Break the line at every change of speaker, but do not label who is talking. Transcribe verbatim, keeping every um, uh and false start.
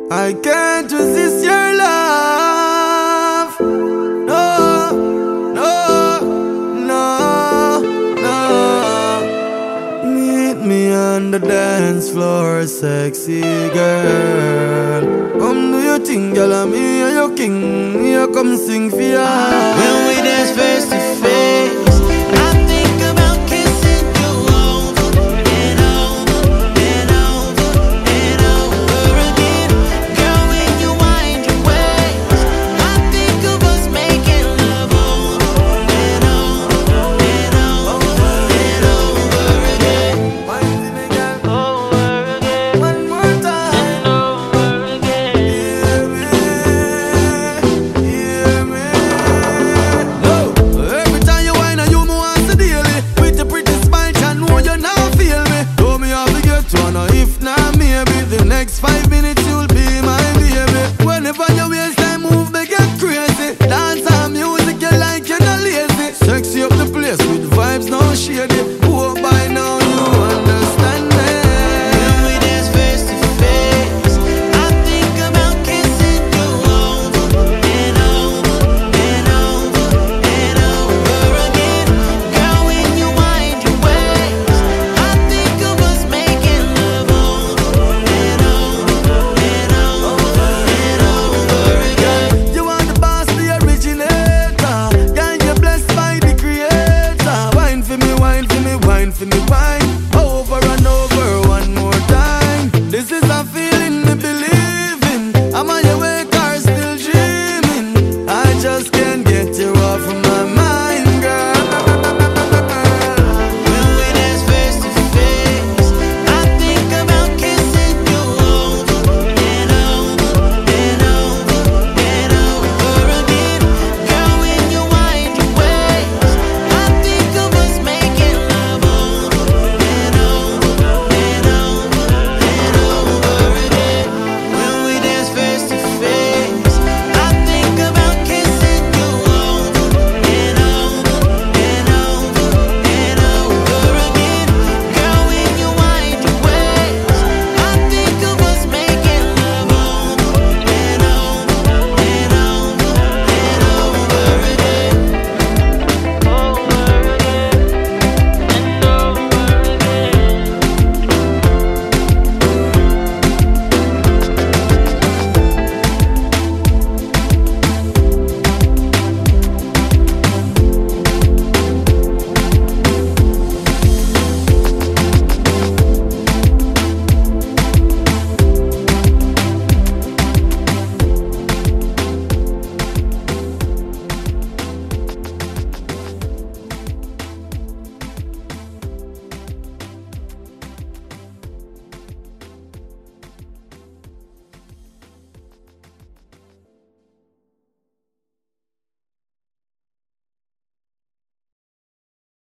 I can't resist your love. No, no, no, no. Meet me on the dance floor, sexy girl. Come do your thing, girl, I'm me and your king. Here come sing for ya.
When we dance face to